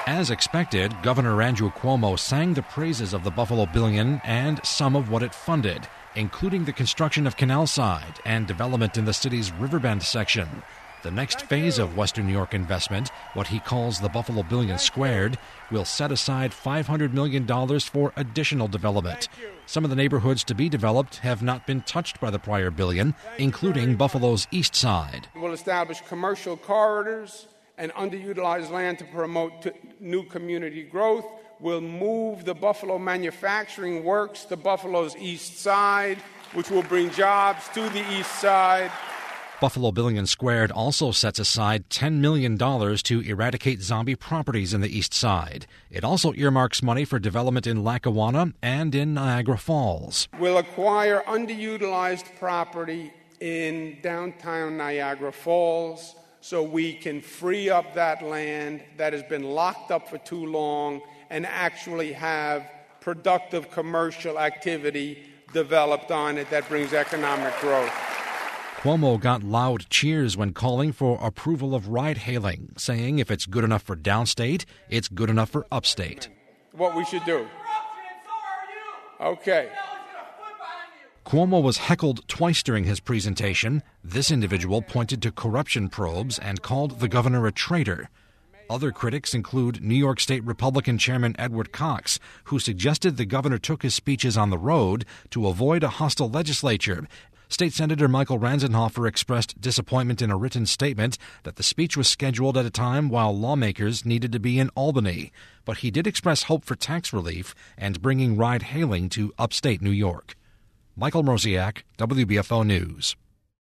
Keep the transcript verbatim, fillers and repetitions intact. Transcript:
As expected, Governor Andrew Cuomo sang the praises of the Buffalo Billion and some of what it funded, including the construction of Canalside and development in the city's Riverbend section. The next phase of Western New York investment, what he calls the Buffalo Billion Squared, will set aside five hundred million dollars for additional development. Some of the neighborhoods to be developed have not been touched by the prior billion, including Buffalo's East Side. We'll establish commercial corridors and underutilized land to promote t- new community growth. We'll move the Buffalo Manufacturing Works to Buffalo's East Side, which will bring jobs to the East Side. Buffalo Billion Squared also sets aside ten million dollars to eradicate zombie properties in the East Side. It also earmarks money for development in Lackawanna and in Niagara Falls. We'll acquire underutilized property in downtown Niagara Falls so we can free up that land that has been locked up for too long and actually have productive commercial activity developed on it that brings economic growth. Cuomo got loud cheers when calling for approval of ride-hailing, saying if it's good enough for downstate, it's good enough for upstate. What we should do. Okay. Cuomo was heckled twice during his presentation. This individual pointed to corruption probes and called the governor a traitor. Other critics include New York State Republican Chairman Edward Cox, who suggested the governor took his speeches on the road to avoid a hostile legislature. State Senator Michael Ranzenhofer expressed disappointment in a written statement that the speech was scheduled at a time while lawmakers needed to be in Albany. But he did express hope for tax relief and bringing ride-hailing to upstate New York. Michael Mrosiak, W B F O News.